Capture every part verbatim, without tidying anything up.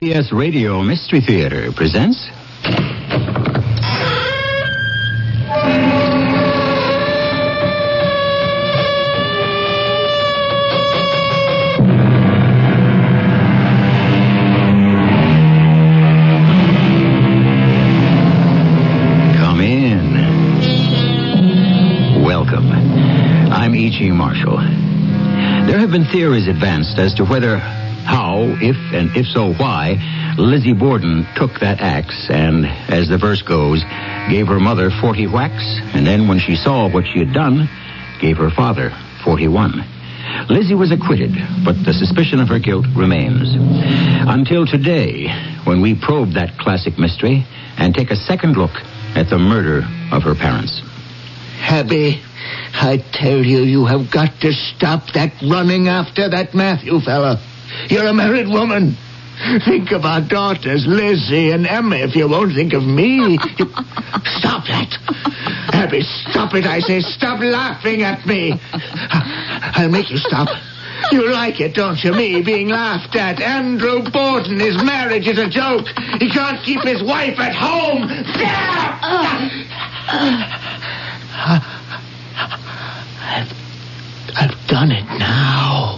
C B S Radio Mystery Theater presents... Come in. Welcome. I'm E G. Marshall. There have been theories advanced as to whether... how, if, and if so, why, Lizzie Borden took that axe and, as the verse goes, gave her mother forty whacks, and then when she saw what she had done, gave her father forty-one. Lizzie was acquitted, but the suspicion of her guilt remains. Until today, when we probe that classic mystery and take a second look at the murder of her parents. Abby, I tell you, you have got to stop that running after that Matthew fella. You're a married woman. Think of our daughters, Lizzie and Emma, if you won't think of me. You... Stop that. Abby, stop it, I say. Stop laughing at me. I'll make you stop. You like it, don't you, me being laughed at? Andrew Borden, his marriage is a joke. He can't keep his wife at home. I've, I've done it now.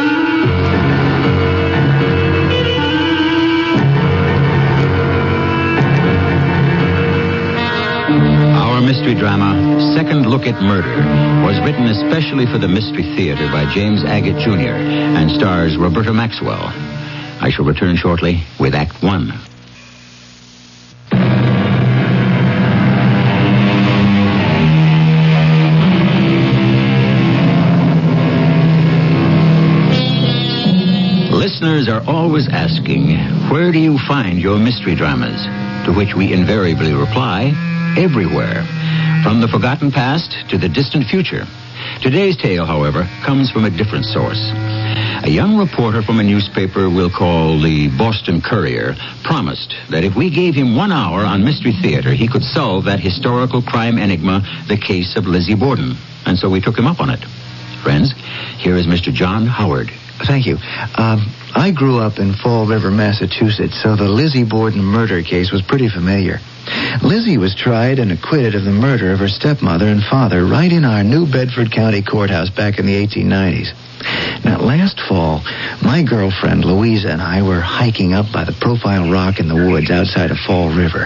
Mystery drama, Second Look at Murder, was written especially for the Mystery Theater by James Agate Junior and stars Roberta Maxwell. I shall return shortly with Act One. Listeners are always asking, where do you find your mystery dramas? To which we invariably reply, everywhere. From the forgotten past to the distant future. Today's tale, however, comes from a different source. A young reporter from a newspaper we'll call the Boston Courier promised that if we gave him one hour on Mystery Theater, he could solve that historical crime enigma, the case of Lizzie Borden. And so we took him up on it. Friends, here is Mister John Howard. Thank you. Um, I grew up in Fall River, Massachusetts, so the Lizzie Borden murder case was pretty familiar. Lizzie was tried and acquitted of the murder of her stepmother and father right in our New Bedford County courthouse back in the eighteen nineties. Now, last fall, my girlfriend Louisa and I were hiking up by the Profile Rock in the woods outside of Fall River.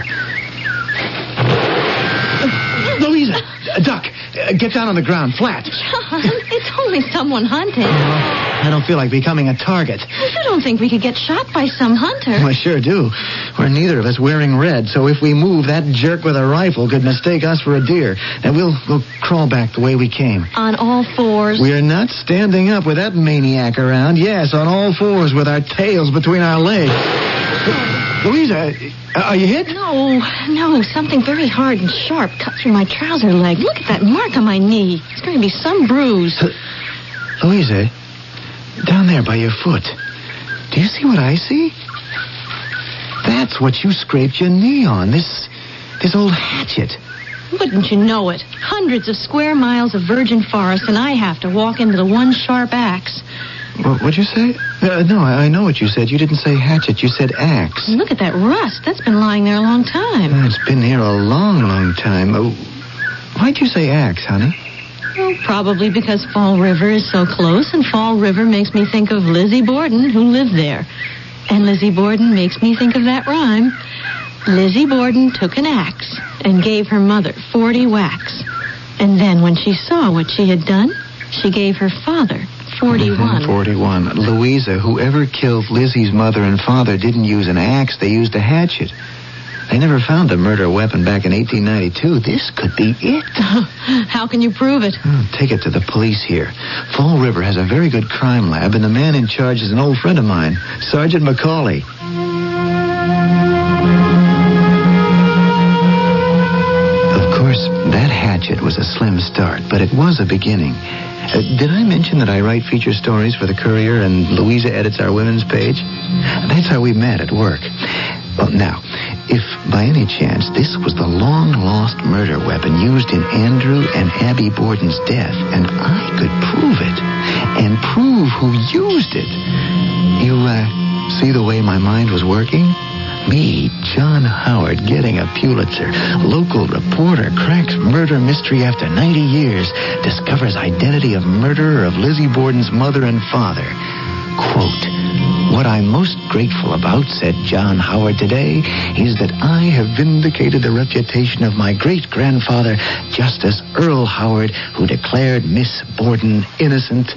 Uh, Louisa, uh, duck, uh, get down on the ground, flat. John, it's only someone hunting. Uh, I don't feel like becoming a target. You don't think we could get shot by some hunter? Well, I sure do. We're neither of us wearing red, so if we move, that jerk with a rifle could mistake us for a deer. And we'll, we'll crawl back the way we came. On all fours? We're not standing up with that maniac around. Yes, on all fours with our tails between our legs. Louisa, are you hit? No, no. Something very hard and sharp cut through my trouser leg. Look at that mark on my knee. It's going to be some bruise. Uh, Louisa, down there by your foot. Do you see what I see? That's what you scraped your knee on. This, this old hatchet. Wouldn't you know it? Hundreds of square miles of virgin forest, and I have to walk into the one sharp axe. What, what'd you say? Uh, no, I, I know what you said. You didn't say hatchet. You said axe. Look at that rust. That's been lying there a long time. Uh, it's been here a long, long time. Uh, why'd you say axe, honey? Well, probably because Fall River is so close, and Fall River makes me think of Lizzie Borden, who lived there. And Lizzie Borden makes me think of that rhyme. Lizzie Borden took an axe and gave her mother forty whacks. And then when she saw what she had done, she gave her father forty-one. Mm-hmm, forty-one. Louisa, whoever killed Lizzie's mother and father didn't use an axe. They used a hatchet. They never found the murder weapon back in eighteen ninety-two. This could be it. How can you prove it? Oh, take it to the police here. Fall River has a very good crime lab, and the man in charge is an old friend of mine, Sergeant McCauley. Of course, that hatchet was a slim start, but it was a beginning. Uh, did I mention that I write feature stories for the Courier and Louisa edits our women's page? That's how we met at work. Well, now, if by any chance this was the long-lost murder weapon used in Andrew and Abby Borden's death, and I could prove it, and prove who used it, you, uh, See the way my mind was working? Me, John Howard, getting a Pulitzer. Local reporter cracks murder mystery after ninety years. Discovers identity of murderer of Lizzie Borden's mother and father. Quote, "What I'm most grateful about," said John Howard today, "is that I have vindicated the reputation of my great-grandfather, Justice Earl Howard, who declared Miss Borden innocent."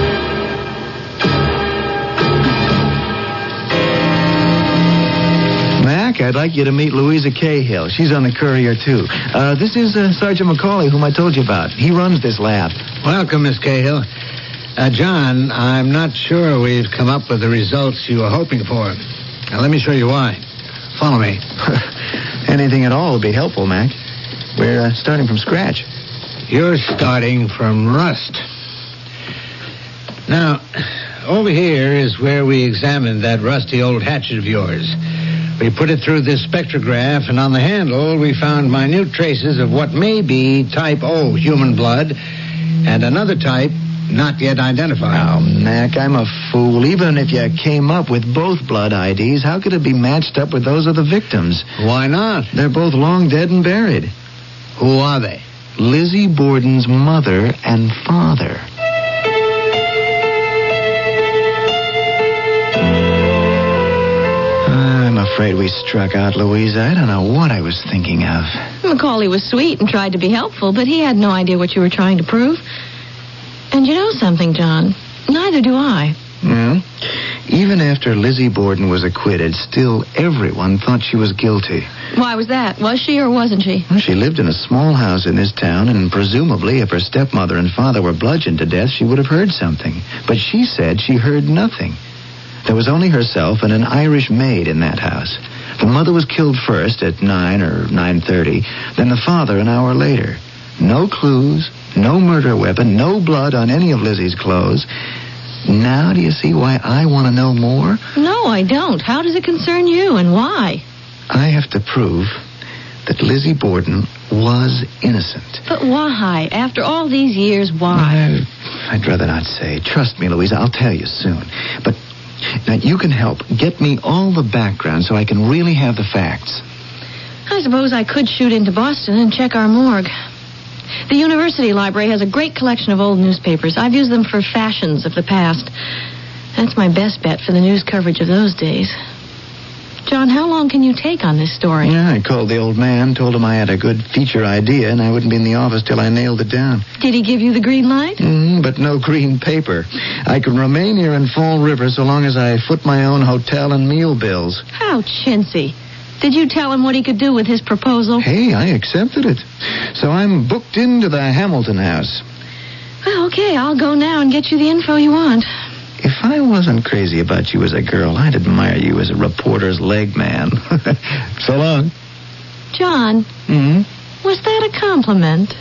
I'd like you to meet Louisa Cahill. She's on the Courier, too. Uh, this is uh, Sergeant McCauley, whom I told you about. He runs this lab. Welcome, Miss Cahill. Uh, John, I'm not sure we've come up with the results you were hoping for. Now, let me show you why. Follow me. Anything at all would be helpful, Mac. We're uh, starting from scratch. You're starting from rust. Now, over here is where we examined that rusty old hatchet of yours. We put it through this spectrograph, and on the handle we found minute traces of what may be type O human blood, and another type not yet identified. Oh, Mac, I'm a fool. Even if you came up with both blood I Ds, how could it be matched up with those of the victims? Why not? They're both long dead and buried. Who are they? Lizzie Borden's mother and father. I'm afraid we struck out, Louisa. I don't know what I was thinking of. Macaulay was sweet and tried to be helpful, but he had no idea what you were trying to prove. And you know something, John? Neither do I. Yeah? Even after Lizzie Borden was acquitted, still everyone thought she was guilty. Why was that? Was she or wasn't she? Well, she lived in a small house in this town, and presumably if her stepmother and father were bludgeoned to death, she would have heard something. But she said she heard nothing. There was only herself and an Irish maid in that house. The mother was killed first at nine or nine thirty, then the father an hour later. No clues, no murder weapon, no blood on any of Lizzie's clothes. Now do you see why I want to know more? No, I don't. How does it concern you, and why? I have to prove that Lizzie Borden was innocent. But why? After all these years, why? Uh, I'd rather not say. Trust me, Louisa, I'll tell you soon. But now you can help. Get me all the background so I can really have the facts. I suppose I could shoot into Boston and check our morgue. The university library has a great collection of old newspapers. I've used them for fashions of the past. That's my best bet for the news coverage of those days. John, how long can you take on this story? Yeah, I called the old man, told him I had a good feature idea, and I wouldn't be in the office till I nailed it down. Did he give you the green light? Mm, but no green paper. I can remain here in Fall River so long as I foot my own hotel and meal bills. How chintzy. Did you tell him what he could do with his proposal? Hey, I accepted it. So I'm booked into the Hamilton house. Well, okay, I'll go now and get you the info you want. If I wasn't crazy about you as a girl, I'd admire you as a reporter's leg man. So long. John, Hmm? was that a compliment?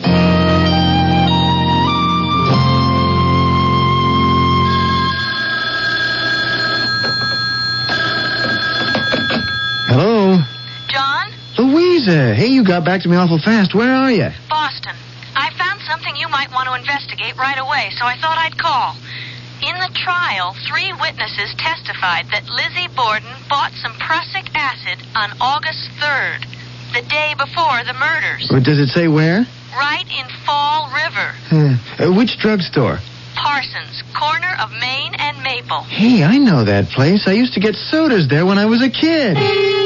Hello? John? Louisa, hey, you got back to me awful fast. Where are you? Boston. I found something you might want to investigate right away, so I thought I'd call. In the trial, three witnesses testified that Lizzie Borden bought some prussic acid on August third, the day before the murders. Or does it say where? Right in Fall River. Uh, uh, which drugstore? Parsons, corner of Main and Maple. Hey, I know that place. I used to get sodas there when I was a kid.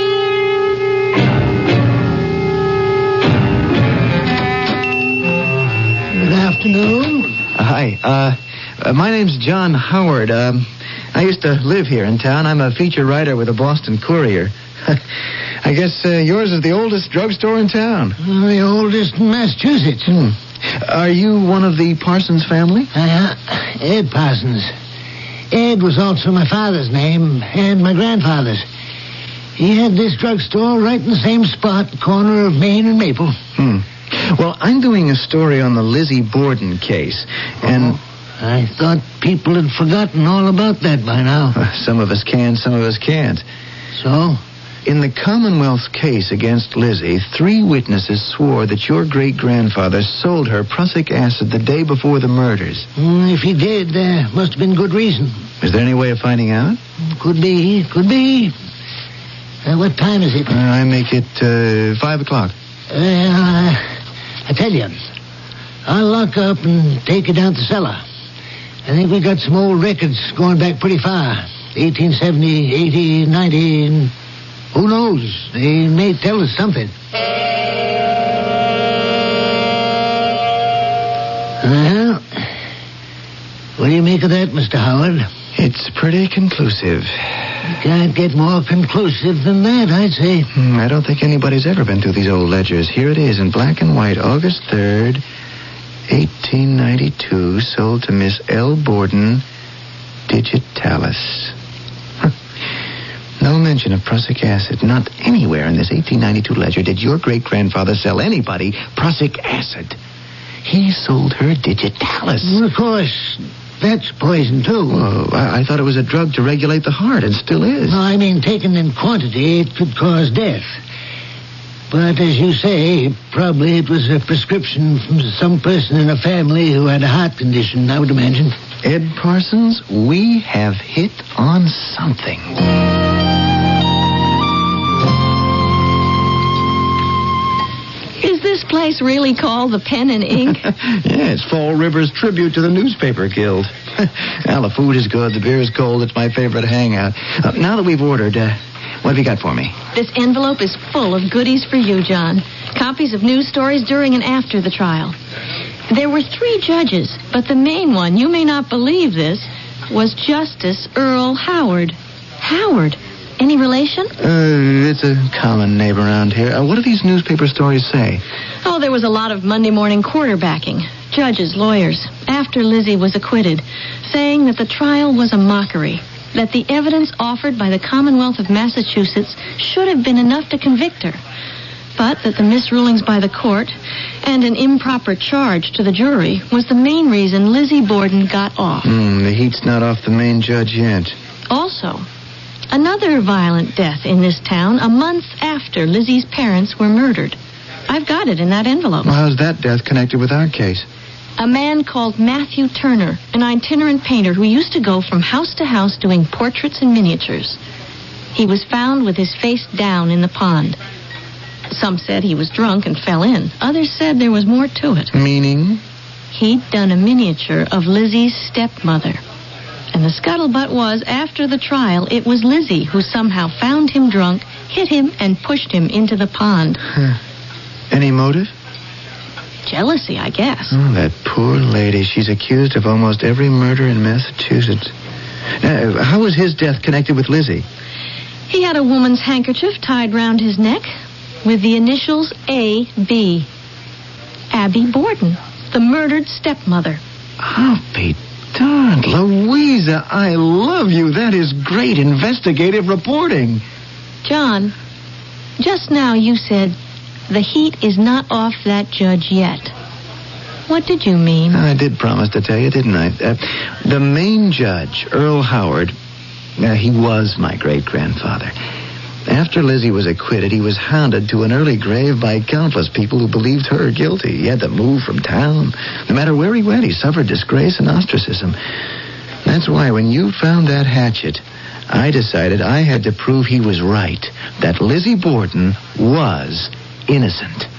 Good afternoon. Uh, hi. Uh, uh, my name's John Howard. Um, I used to live here in town. I'm a feature writer with the Boston Courier. I guess uh, yours is the oldest drugstore in town. Uh, the oldest in Massachusetts. Hmm. Are you one of the Parsons family? Uh, Ed Parsons. Ed was also my father's name and my grandfather's. He had this drugstore right in the same spot, corner of Main and Maple. Hmm. Well, I'm doing a story on the Lizzie Borden case, and... Oh, I thought people had forgotten all about that by now. Uh, some of us can, some of us can't. So, In the Commonwealth's case against Lizzie, three witnesses swore that your great-grandfather sold her prussic acid the day before the murders. Mm, if he did, there must have been good reason. Is there any way of finding out? Could be, could be. Uh, what time is it? Uh, I make it uh, five o'clock. Uh, I tell you, I'll lock up and take you down to the cellar. I think we got some old records going back pretty far. eighteen seventy, eighty, ninety, and who knows? They may tell us something. Well, what do you make of that, Mister Howard? It's pretty conclusive. Can't get more conclusive than that, I'd say. Hmm, I don't think anybody's ever been through these old ledgers. Here it is in black and white, August third, eighteen ninety-two, sold to Miss L. Borden, Digitalis. Huh. No mention of prussic acid. Not anywhere in this eighteen ninety-two ledger did your great-grandfather sell anybody prussic acid. He sold her Digitalis. Well, of course, that's poison, too. Oh, I, I thought it was a drug to regulate the heart, and still is. No, I mean, taken in quantity, it could cause death. But as you say, probably it was a prescription from some person in a family who had a heart condition, I would imagine. Ed Parsons, we have hit on something. Is this place really called the Pen and Ink? Yeah, it's Fall River's tribute to the newspaper guild. Well, the food is good, the beer is cold, it's my favorite hangout. Uh, now that we've ordered, uh, what have you got for me? This envelope is full of goodies for you, John. Copies of news stories during and after the trial. There were three judges, but the main one, you may not believe this, was Justice Earl Howard. Howard? Any relation? Uh, it's a common name around here. Uh, what do these newspaper stories say? Oh, there was a lot of Monday morning quarterbacking. Judges, lawyers, after Lizzie was acquitted, saying that the trial was a mockery, that the evidence offered by the Commonwealth of Massachusetts should have been enough to convict her, but that the misrulings by the court and an improper charge to the jury was the main reason Lizzie Borden got off. Mm, the heat's not off the main judge yet. Also, another violent death in this town a month after Lizzie's parents were murdered. I've got it in that envelope. Well, how's that death connected with our case? A man called Matthew Turner, an itinerant painter who used to go from house to house doing portraits and miniatures. He was found with his face down in the pond. Some said he was drunk and fell in. Others said there was more to it. Meaning? He'd done a miniature of Lizzie's stepmother. And the scuttlebutt was, after the trial, it was Lizzie who somehow found him drunk, hit him, and pushed him into the pond. Huh. Any motive? Jealousy, I guess. Oh, that poor lady. She's accused of almost every murder in Massachusetts. Now, how was his death connected with Lizzie? He had a woman's handkerchief tied round his neck with the initials A B. Abby Borden, the murdered stepmother. I'll be darned. Louisa, I love you. That is great investigative reporting. John, just now you said the heat is not off that judge yet. What did you mean? I did promise to tell you, didn't I? Uh, the main judge, Earl Howard, uh, he was my great-grandfather. After Lizzie was acquitted, he was hounded to an early grave by countless people who believed her guilty. He had to move from town. No matter where he went, he suffered disgrace and ostracism. That's why when you found that hatchet, I decided I had to prove he was right, that Lizzie Borden was innocent.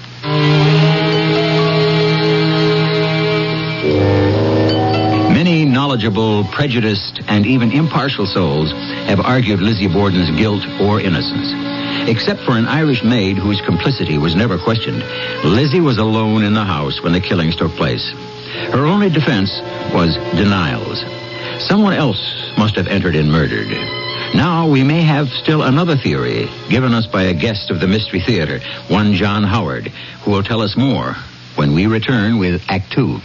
Many knowledgeable, prejudiced, and even impartial souls have argued Lizzie Borden's guilt or innocence. Except for an Irish maid whose complicity was never questioned, Lizzie was alone in the house when the killings took place. Her only defense was denials. Someone else must have entered and murdered. Now we may have still another theory given us by a guest of the Mystery Theater, one John Howard, who will tell us more when we return with Act Two.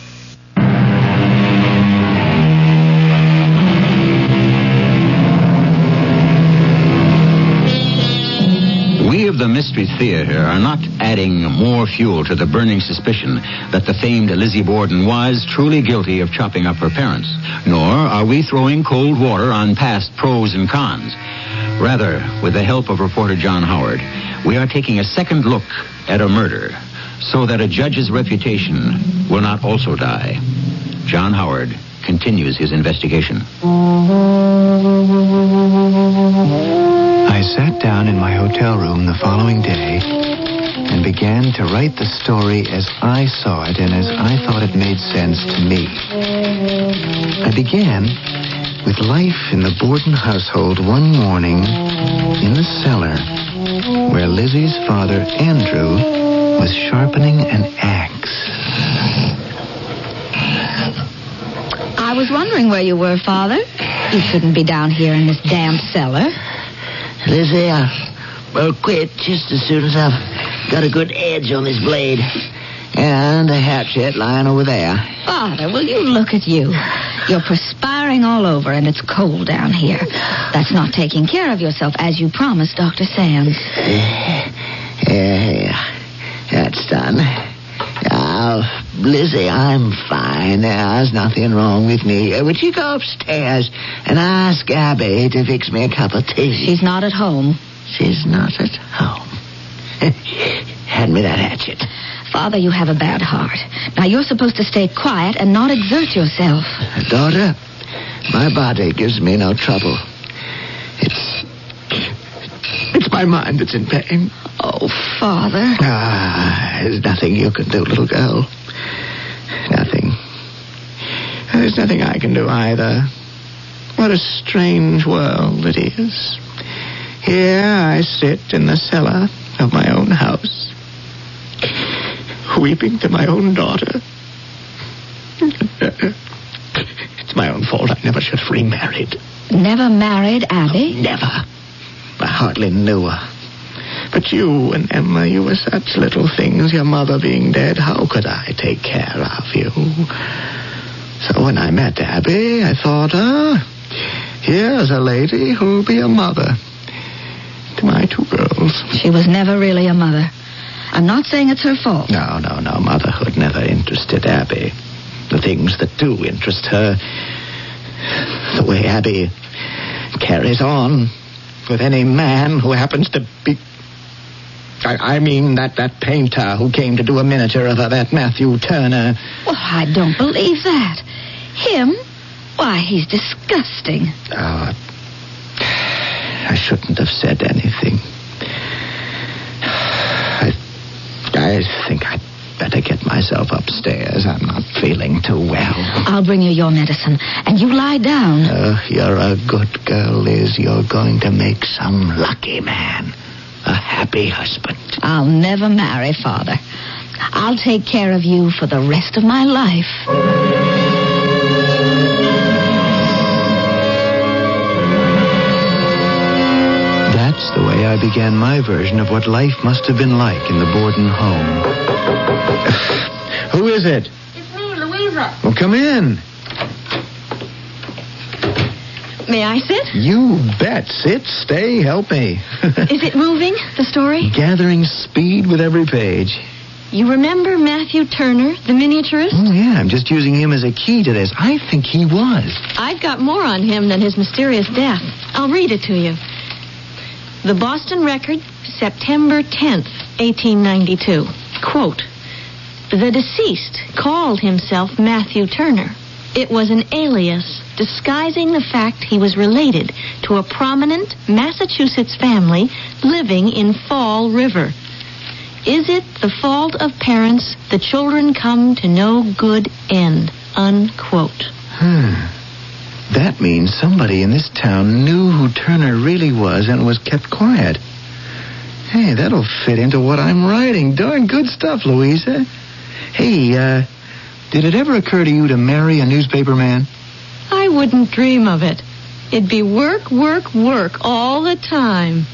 We of the Mystery Theater are not adding more fuel to the burning suspicion that the famed Lizzie Borden was truly guilty of chopping up her parents, nor are we throwing cold water on past pros and cons. Rather, with the help of reporter John Howard, we are taking a second look at a murder so that a judge's reputation will not also die. John Howard continues his investigation. I sat down in my hotel room the following day and began to write the story as I saw it and as I thought it made sense to me. I began with life in the Borden household one morning in the cellar where Lizzie's father, Andrew, was sharpening an axe. I was wondering where you were, Father. You shouldn't be down here in this damp cellar. Lizzie, I will quit just as soon as I've got a good edge on this blade. And a hatchet lying over there. Father, will you look at you? You're perspiring all over, and it's cold down here. That's not taking care of yourself, as you promised Doctor Sands. Yeah, yeah, that's done. Now, Lizzie, I'm fine. There's nothing wrong with me. Would you go upstairs and ask Abby to fix me a cup of tea? She's not at home. She's not at home. Hand me that hatchet. Father, you have a bad heart. Now, you're supposed to stay quiet and not exert yourself. Daughter, my body gives me no trouble. It's... It's my mind that's in pain. Oh, Father. Ah, there's nothing you can do, little girl. Nothing. There's nothing I can do either. What a strange world it is. Here I sit in the cellar of my own house, weeping to my own daughter. It's my own fault. I never should have remarried. Never married Abby? Oh, never. I hardly knew her. But you and Emma, you were such little things, your mother being dead. How could I take care of you? So when I met Abby, I thought, ah, here's a lady who'll be a mother to my two girls. She was never really a mother. I'm not saying it's her fault. No, no, no. Motherhood never interested Abby. The things that do interest her, the way Abby carries on with any man who happens to be... I, I mean that, that painter who came to do a miniature of her, that Matthew Turner. Well, I don't believe that. Him? Why, he's disgusting. Oh, I shouldn't have said anything. I, I think I'd better get myself upstairs. I'm not feeling too well. I'll bring you your medicine, and you lie down. Oh, you're a good girl, Liz. You're going to make some lucky man a happy husband. I'll never marry, Father. I'll take care of you for the rest of my life. That's the way I began my version of what life must have been like in the Borden home. Who is it? It's me, Louisa. Well, come in. May I sit? You bet. Sit, stay, help me. Is it moving, the story? Gathering speed with every page. You remember Matthew Turner, the miniaturist? Oh, yeah, I'm just using him as a key to this. I think he was. I've got more on him than his mysterious death. I'll read it to you. The Boston Record, September tenth, eighteen ninety-two. Quote, the deceased called himself Matthew Turner. It was an alias disguising the fact he was related to a prominent Massachusetts family living in Fall River. Is it the fault of parents the children come to no good end? Unquote. Hmm. That means somebody in this town knew who Turner really was and was kept quiet. Hey, that'll fit into what I'm writing. Darn good stuff, Louisa. Hey, uh, did it ever occur to you to marry a newspaper man? I wouldn't dream of it. It'd be work, work, work all the time.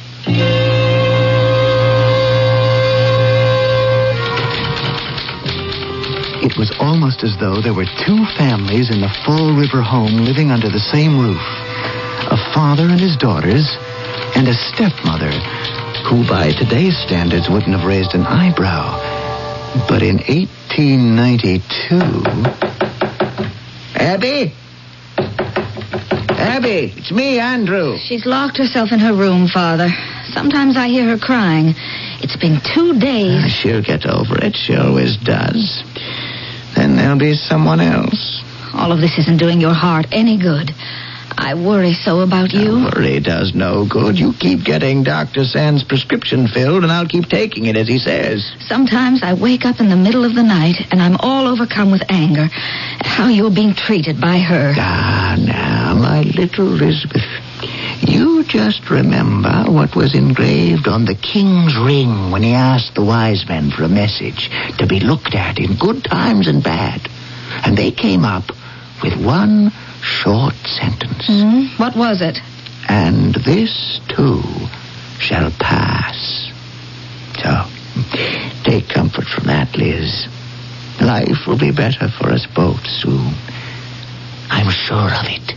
It was almost as though there were two families in the Fall River home living under the same roof. A father and his daughters, and a stepmother, who by today's standards wouldn't have raised an eyebrow. But in eighteen ninety-two... Abby? Abby, it's me, Andrew. She's locked herself in her room, Father. Sometimes I hear her crying. It's been two days. Uh, she'll get over it. She always does. Then there'll be someone else. All of this isn't doing your heart any good. I worry so about you. No, worry does no good. You keep getting Doctor Sand's prescription filled, and I'll keep taking it as he says. Sometimes I wake up in the middle of the night, and I'm all overcome with anger at how you're being treated by her. Ah, now, my little Elizabeth, you just remember what was engraved on the king's ring when he asked the wise men for a message to be looked at in good times and bad. And they came up with one short sentence. Mm, what was it? And this, too, shall pass. So, take comfort from that, Liz. Life will be better for us both soon. I'm sure of it.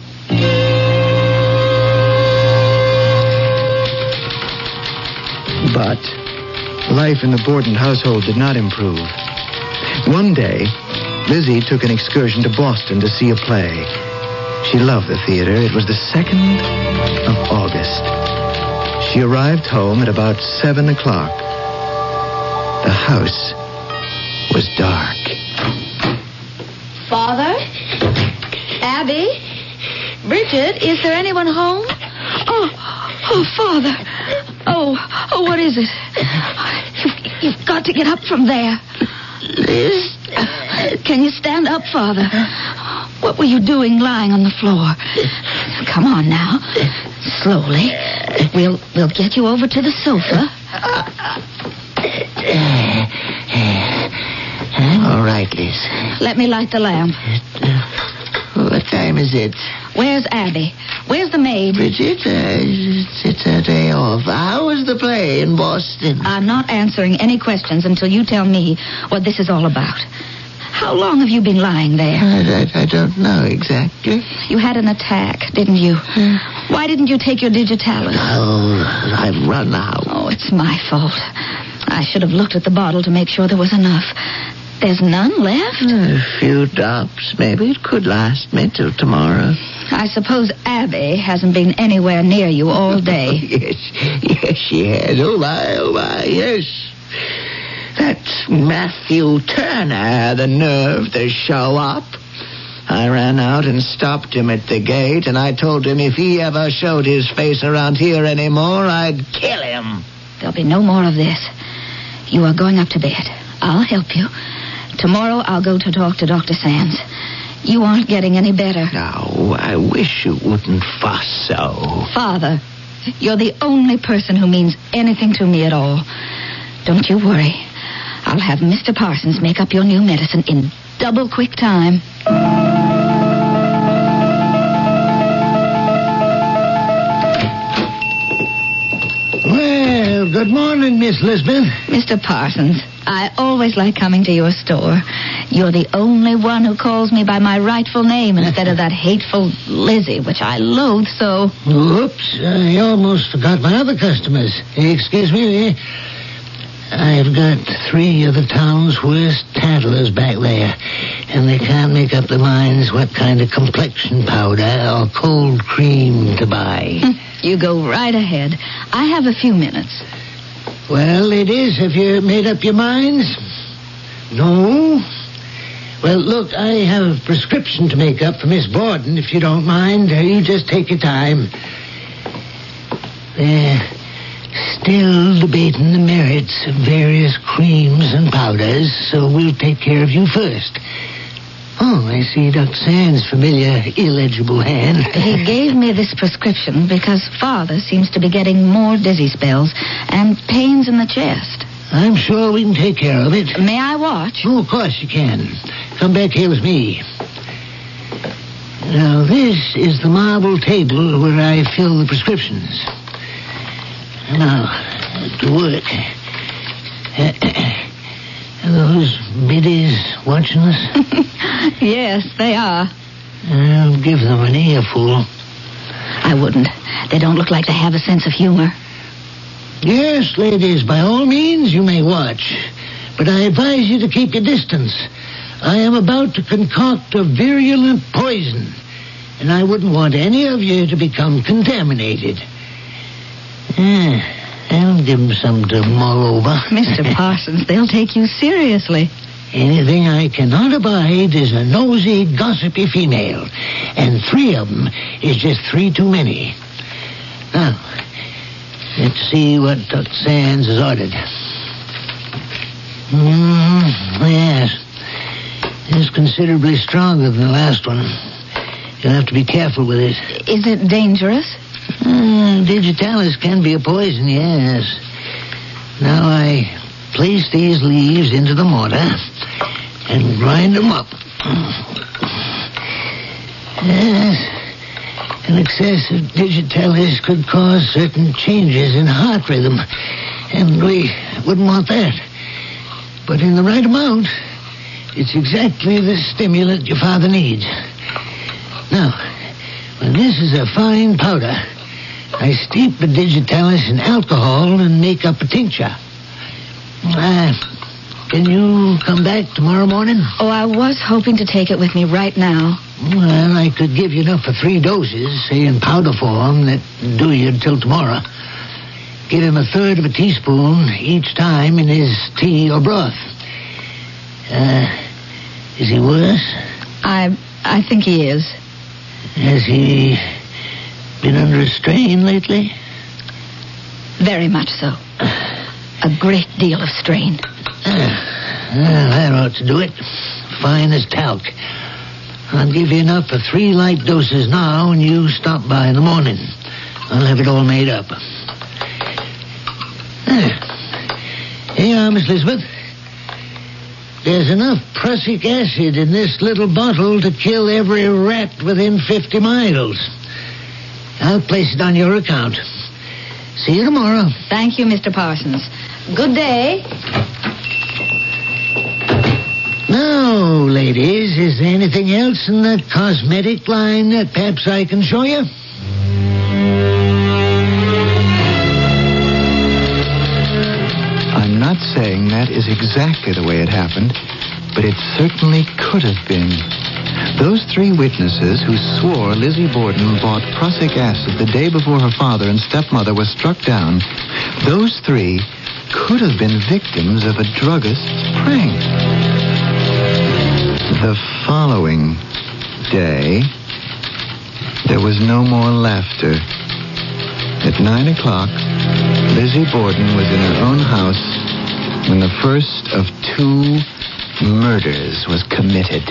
But life in the Borden household did not improve. One day, Lizzie took an excursion to Boston to see a play. She loved the theater. It was the second of August. She arrived home at about seven o'clock. The house was dark. Father? Abby? Bridget, is there anyone home? Oh, oh, Father. Oh, oh, what is it? You've, you've got to get up from there. Liz? Can you stand up, Father? What were you doing lying on the floor? Come on now. Slowly. We'll we'll get you over to the sofa. All right, Liz. Let me light the lamp. What time is it? Where's Abby? Where's the maid? Bridget, uh, it's, it's a day off. How was the play in Boston? I'm not answering any questions until you tell me what this is all about. How long have you been lying there? I, I, I don't know exactly. You had an attack, didn't you? Why didn't you take your digitalis? Oh, I've run out. Oh, it's my fault. I should have looked at the bottle to make sure there was enough. There's none left? A few drops. Maybe it could last me till tomorrow. I suppose Abby hasn't been anywhere near you all day. yes, yes, she has. Oh, my, oh, my, yes. That's Matthew Turner, the nerve to show up. I ran out and stopped him at the gate, and I told him if he ever showed his face around here anymore, I'd kill him. There'll be no more of this. You are going up to bed. I'll help you. Tomorrow I'll go to talk to Doctor Sands. You aren't getting any better. No, I wish you wouldn't fuss so. Father, you're the only person who means anything to me at all. Don't you worry. I'll have Mister Parsons make up your new medicine in double quick time. Well, good morning, Miss Lisbeth. Mister Parsons, I always like coming to your store. You're the only one who calls me by my rightful name instead of that hateful Lizzie, which I loathe so. Oops, I almost forgot my other customers. Excuse me. I've got three of the town's worst tattlers back there, and they can't make up their minds what kind of complexion powder or cold cream to buy. You go right ahead. I have a few minutes. Well, ladies, have you made up your minds? No? Well, look, I have a prescription to make up for Miss Borden, if you don't mind. Uh, you just take your time. They're still debating the merits of various creams and powders, so we'll take care of you first. Oh, I see Doctor Sands' familiar, illegible hand. He gave me this prescription because Father seems to be getting more dizzy spells and pains in the chest. I'm sure we can take care of it. May I watch? Oh, of course you can. Come back here with me. Now, this is the marble table where I fill the prescriptions. Now, to work. Are those biddies watching us? Yes, they are. I'll give them an earful. I wouldn't. They don't look like they have a sense of humor. Yes, ladies, by all means you may watch. But I advise you to keep your distance. I am about to concoct a virulent poison. and I wouldn't want any of you to become contaminated. Yeah, I'll give them some to mull over. Mister Parsons, they'll take you seriously. Anything I cannot abide is a nosy, gossipy female. And three of them is just three too many. Now, let's see what Doctor Sands has ordered. Mm, yes. It's considerably stronger than the last one. You'll have to be careful with it. Is it dangerous? Mm, digitalis can be a poison, yes. Now I place these leaves into the mortar and grind them up. Yes. An excess of digitalis could cause certain changes in heart rhythm, and we wouldn't want that. But in the right amount, it's exactly the stimulant your father needs. Now, when this is a fine powder, I steep the digitalis in alcohol and make up a tincture. Uh, can you come back tomorrow morning? Oh, I was hoping to take it with me right now. Well, I could give you enough for three doses, say in powder form, that do you until tomorrow. Give him a third of a teaspoon each time in his tea or broth. Uh, is he worse? I I think he is. Has he been under a strain lately? Very much so. A great deal of strain. Uh, well, that ought to do it. Fine as talc. I'll give you enough for three light doses now, and you stop by in the morning. I'll have it all made up. There. Here you are, Miss Elizabeth. There's enough prussic acid in this little bottle to kill every rat within fifty miles. I'll place it on your account. See you tomorrow. Thank you, Mister Parsons. Good day. Now, ladies, is there anything else in the cosmetic line that perhaps I can show you? I'm not saying that is exactly the way it happened, but it certainly could have been. Those three witnesses who swore Lizzie Borden bought prussic acid the day before her father and stepmother were struck down, those three could have been victims of a druggist's prank. The following day, there was no more laughter. At nine o'clock, Lizzie Borden was in her own house when the first of two murders was committed.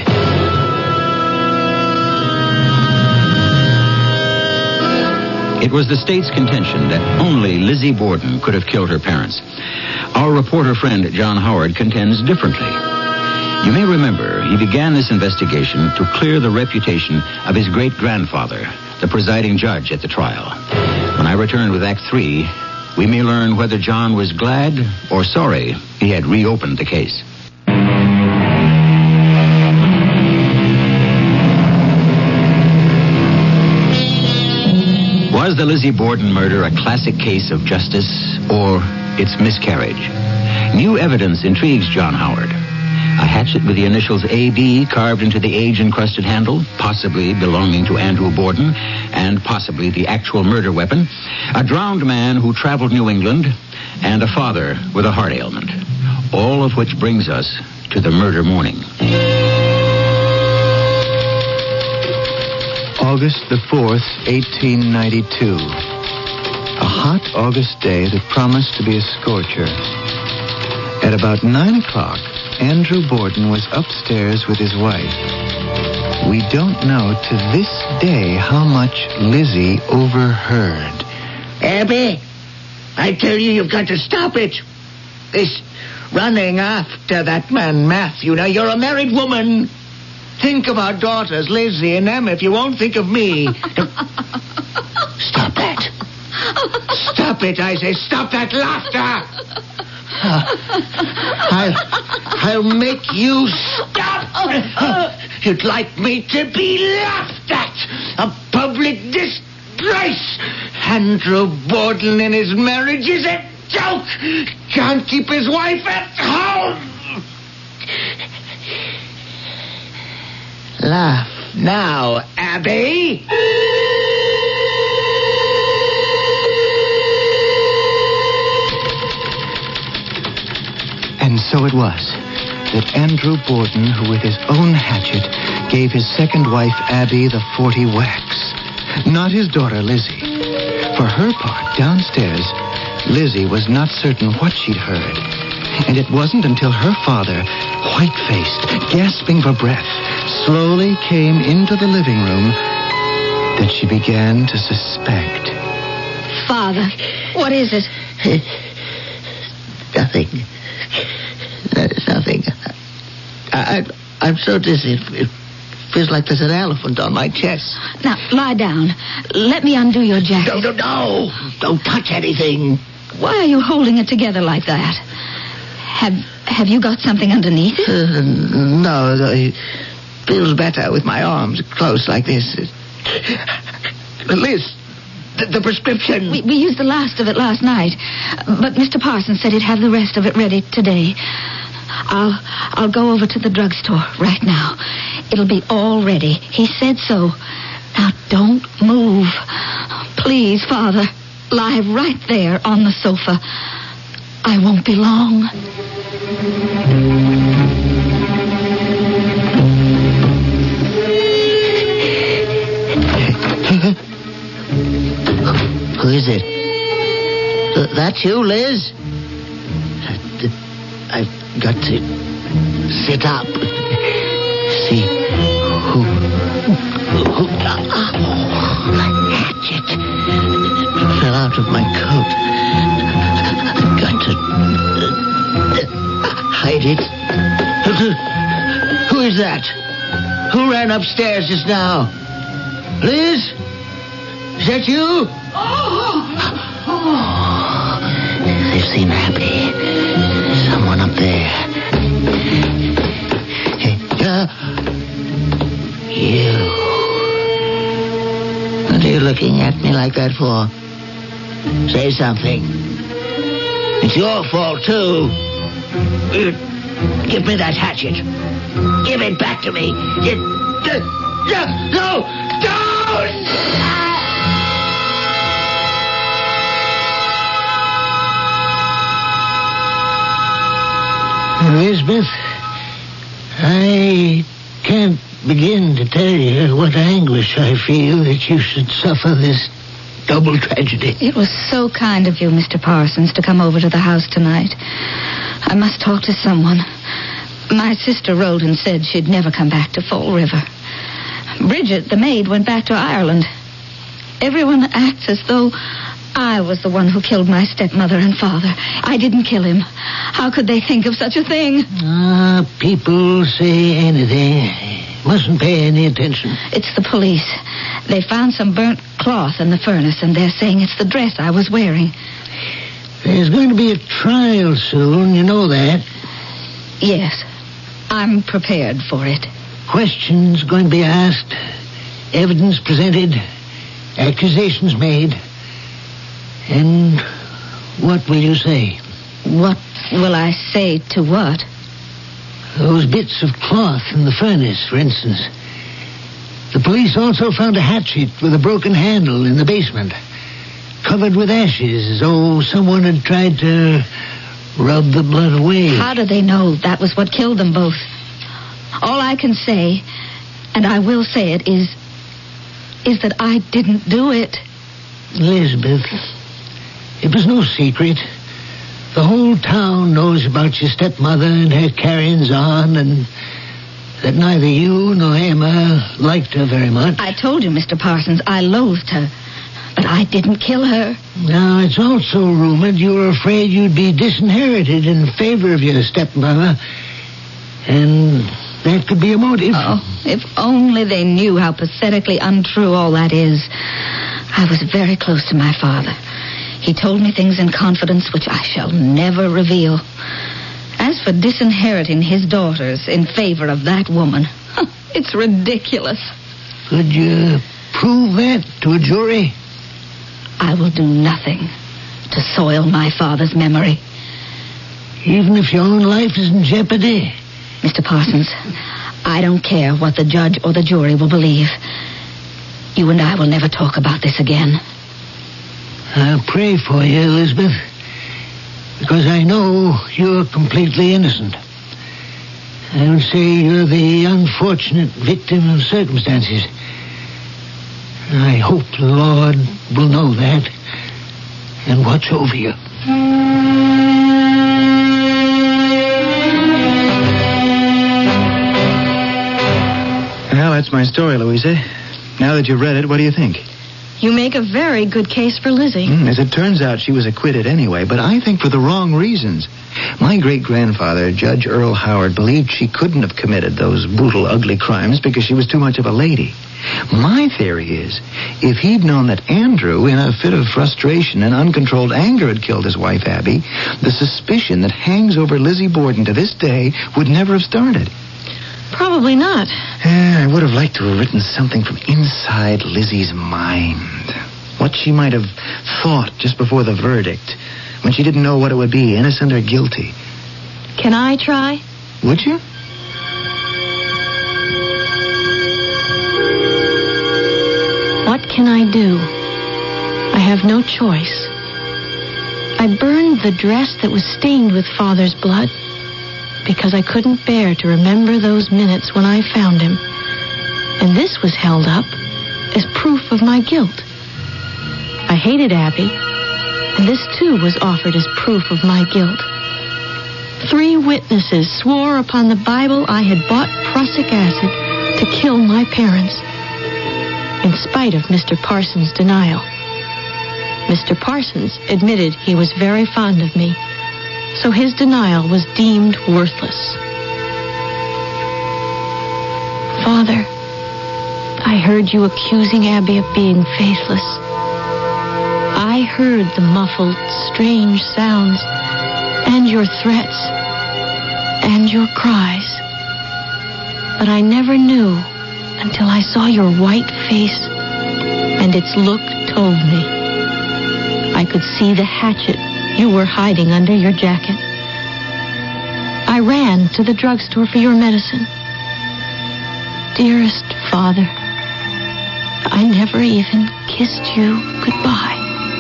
It was the state's contention that only Lizzie Borden could have killed her parents. Our reporter friend, John Howard, contends differently. You may remember he began this investigation to clear the reputation of his great-grandfather, the presiding judge at the trial. When I returned with Act Three, we may learn whether John was glad or sorry he had reopened the case. Was the Lizzie Borden murder a classic case of justice or its miscarriage? New evidence intrigues John Howard. A hatchet with the initials A B carved into the age-encrusted handle, possibly belonging to Andrew Borden, and possibly the actual murder weapon. A drowned man who traveled New England, and a father with a heart ailment. All of which brings us to the murder morning. August the fourth, eighteen ninety-two. A hot August day that promised to be a scorcher. At about nine o'clock, Andrew Borden was upstairs with his wife. We don't know to this day how much Lizzie overheard. Abby, I tell you, you've got to stop it. This running after that man, Matthew. Now, you're a married woman. Think of our daughters, Lizzie and Em, if you won't think of me. Stop that. Stop it, I say. Stop that laughter. Uh, I'll, I'll make you stop. Uh, you'd like me to be laughed at. A public disgrace. Andrew Borden in his marriage is a joke. Can't keep his wife at home. Laugh. Now, Abby. And so it was that Andrew Borden, who with his own hatchet gave his second wife, Abby, the forty whacks. Not his daughter, Lizzie. For her part, downstairs, Lizzie was not certain what she'd heard. And it wasn't until her father, white-faced, gasping for breath, slowly came into the living room that she began to suspect. Father, what is it? Nothing. There's nothing. I, I, I'm so dizzy. It, it feels like there's an elephant on my chest. Now, lie down. Let me undo your jacket. No, no, no. Don't touch anything. Why are you holding it together like that? Have Have you got something underneath it? Uh, no, it feels better with my arms closed like this. Liz, the, the prescription. We, we used the last of it last night, but Mister Parsons said he'd have the rest of it ready today. I'll I'll go over to the drugstore right now. It'll be all ready. He said so. Now, don't move. Please, Father, lie right there on the sofa. I won't be long. Who is it? Uh, that's you, Liz? I've got to sit up. See who... who... Oh, a hatchet fell out of my coat. I've got to uh, hide it. Who is that? Who ran upstairs just now? Liz? Is that you? Oh, they've seen Abby. Someone up there. Hey, uh, you. What are you looking at me like that for? Say something. It's your fault, too. Give me that hatchet. Give it back to me. It, uh, no, don't! Elizabeth, I can't begin to tell you what anguish I feel that you should suffer this double tragedy. It was so kind of you, Mister Parsons, to come over to the house tonight. I must talk to someone. My sister wrote and said she'd never come back to Fall River. Bridget, the maid, went back to Ireland. Everyone acts as though I was the one who killed my stepmother and father. I didn't kill him. How could they think of such a thing? Ah, people say anything. Mustn't pay any attention. It's the police. They found some burnt cloth in the furnace, and they're saying it's the dress I was wearing. There's going to be a trial soon, you know that. Yes, I'm prepared for it. Questions going to be asked, evidence presented, accusations made. And what will you say? What will I say to what? Those bits of cloth in the furnace, for instance. The police also found a hatchet with a broken handle in the basement, covered with ashes, as though someone had tried to rub the blood away. How do they know that was what killed them both? All I can say, and I will say it, is, is that I didn't do it. Elizabeth, it was no secret. The whole town knows about your stepmother and her carryings on, and that neither you nor Emma liked her very much. I told you, Mister Parsons, I loathed her, but I didn't kill her. Now, it's also rumored you were afraid you'd be disinherited in favor of your stepmother, and that could be a motive. Oh, if only they knew how pathetically untrue all that is. I was very close to my father. He told me things in confidence which I shall never reveal. As for disinheriting his daughters in favor of that woman, it's ridiculous. Could you prove that to a jury? I will do nothing to soil my father's memory. Even if your own life is in jeopardy? Mister Parsons, I don't care what the judge or the jury will believe. You and I will never talk about this again. I'll pray for you, Elizabeth, because I know you're completely innocent. I would say you're the unfortunate victim of circumstances. I hope the Lord will know that and watch over you. Well, that's my story, Louisa. Now that you've read it, what do you think? You make a very good case for Lizzie. Mm, as it turns out, she was acquitted anyway, but I think for the wrong reasons. My great-grandfather, Judge Earl Howard, believed she couldn't have committed those brutal, ugly crimes because she was too much of a lady. My theory is, if he'd known that Andrew, in a fit of frustration and uncontrolled anger, had killed his wife, Abby, the suspicion that hangs over Lizzie Borden to this day would never have started. Probably not. Eh, I would have liked to have written something from inside Lizzie's mind. What she might have thought just before the verdict, when she didn't know what it would be, innocent or guilty. Can I try? Would you? What can I do? I have no choice. I burned the dress that was stained with Father's blood because I couldn't bear to remember those minutes when I found him. And this was held up as proof of my guilt. I hated Abby, and this too was offered as proof of my guilt. Three witnesses swore upon the Bible I had bought prussic acid to kill my parents, in spite of Mister Parsons' denial. Mister Parsons admitted he was very fond of me, so his denial was deemed worthless. Father, I heard you accusing Abby of being faithless. I heard the muffled, strange sounds, and your threats, and your cries. But I never knew until I saw your white face, and its look told me. I could see the hatchet you were hiding under your jacket. I ran to the drugstore for your medicine. Dearest Father, I never even kissed you goodbye.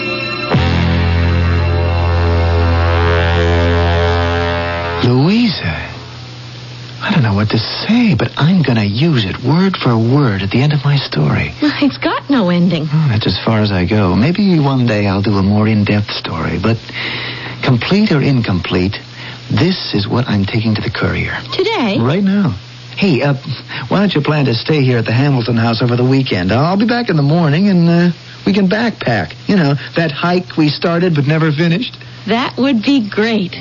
Louisa, I don't know what to say, but I'm going to use it word for word at the end of my story. It's got no ending. Oh, that's as far as I go. Maybe one day I'll do a more in-depth story, but complete or incomplete, this is what I'm taking to the Courier. Today? Right now. Hey, uh, why don't you plan to stay here at the Hamilton house over the weekend? I'll be back in the morning, and uh, we can backpack. You know, that hike we started but never finished. That would be great.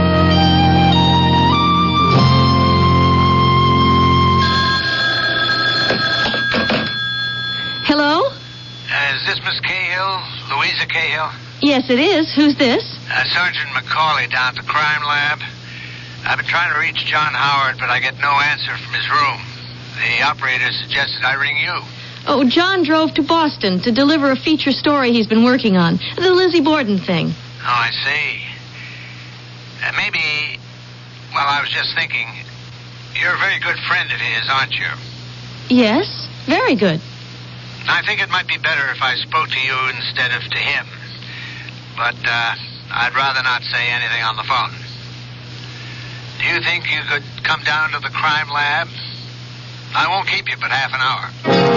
Hello? Uh, is this Miss Cahill? Louisa Cahill? Yes, it is. Who's this? Uh, Sergeant McCauley down at the crime lab. I've been trying to reach John Howard, but I get no answer from his room. The operator suggested I ring you. Oh, John drove to Boston to deliver a feature story he's been working on. The Lizzie Borden thing. Oh, I see. Uh, maybe, well, I was just thinking, you're a very good friend of his, aren't you? Yes, very good. I think it might be better if I spoke to you instead of to him. But uh, I'd rather not say anything on the phone. Do you think you could come down to the crime lab? I won't keep you but half an hour.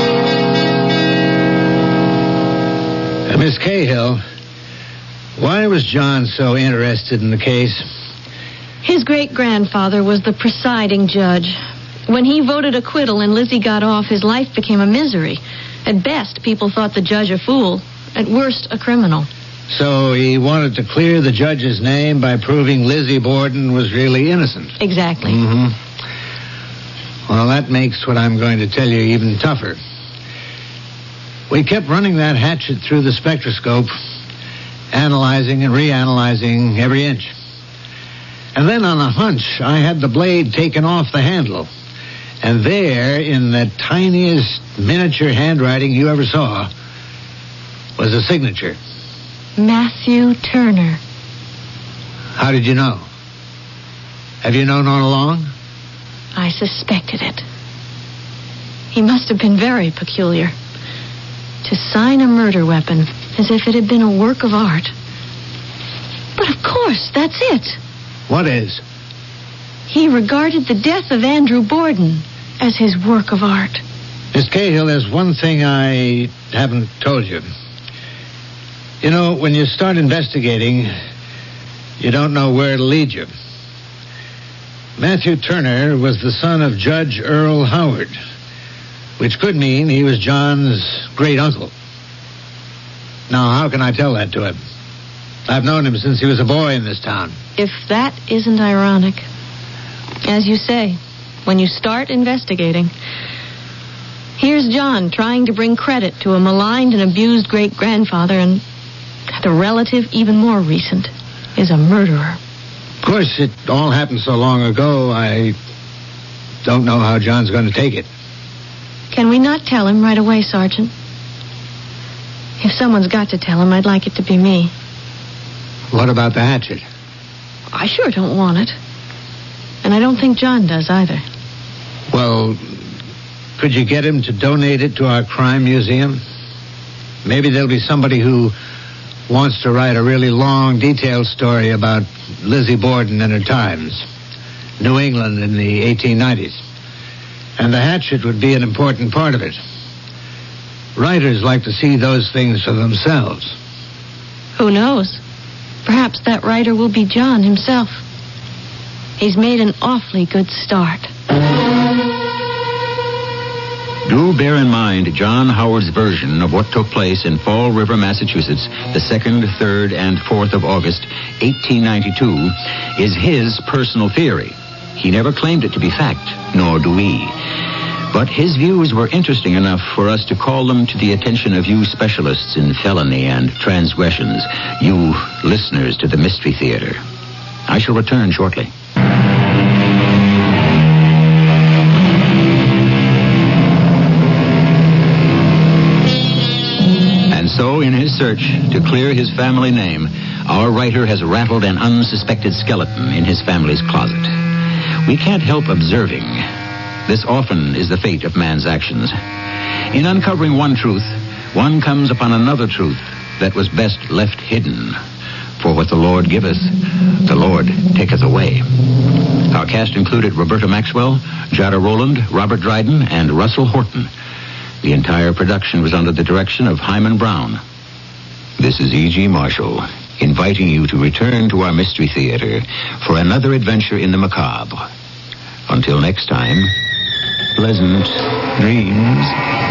Uh, Miss Cahill, why was John so interested in the case? His great-grandfather was the presiding judge. When he voted acquittal and Lizzie got off, his life became a misery. At best, people thought the judge a fool. At worst, a criminal. So he wanted to clear the judge's name by proving Lizzie Borden was really innocent. Exactly. Mm-hmm. Well, that makes what I'm going to tell you even tougher. We kept running that hatchet through the spectroscope, analyzing and reanalyzing every inch. And then on a hunch, I had the blade taken off the handle. And there, in the tiniest miniature handwriting you ever saw, was a signature. Matthew Turner. How did you know? Have you known all along? I suspected it. He must have been very peculiar. To sign a murder weapon as if it had been a work of art. But of course, that's it. What is? He regarded the death of Andrew Borden as his work of art. Miss Cahill, there's one thing I haven't told you. You know, when you start investigating, you don't know where it'll lead you. Matthew Turner was the son of Judge Earl Howard, which could mean he was John's great-uncle. Now, how can I tell that to him? I've known him since he was a boy in this town. If that isn't ironic. As you say, when you start investigating, here's John trying to bring credit to a maligned and abused great-grandfather, and the relative, even more recent, is a murderer. Of course, it all happened so long ago, I don't know how John's going to take it. Can we not tell him right away, Sergeant? If someone's got to tell him, I'd like it to be me. What about the hatchet? I sure don't want it. And I don't think John does either. Well, could you get him to donate it to our crime museum? Maybe there'll be somebody who wants to write a really long, detailed story about Lizzie Borden and her times. New England in the eighteen nineties. And the hatchet would be an important part of it. Writers like to see those things for themselves. Who knows? Perhaps that writer will be John himself. He's made an awfully good start. Do bear in mind John Howard's version of what took place in Fall River, Massachusetts, the second, third, and fourth of August, eighteen ninety-two, is his personal theory. He never claimed it to be fact, nor do we. But his views were interesting enough for us to call them to the attention of you specialists in felony and transgressions, you listeners to the Mystery Theater. I shall return shortly. So, in his search to clear his family name, our writer has rattled an unsuspected skeleton in his family's closet. We can't help observing. This often is the fate of man's actions. In uncovering one truth, one comes upon another truth that was best left hidden. For what the Lord giveth, the Lord taketh away. Our cast included Roberta Maxwell, Jada Rowland, Robert Dryden, and Russell Horton. The entire production was under the direction of Hyman Brown. This is E G. Marshall, inviting you to return to our Mystery Theater for another adventure in the macabre. Until next time, pleasant dreams.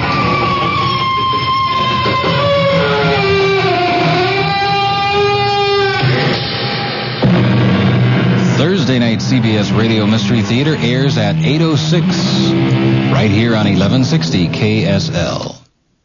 Thursday night C B S Radio Mystery Theater airs at eight oh six, right here on eleven sixty K S L.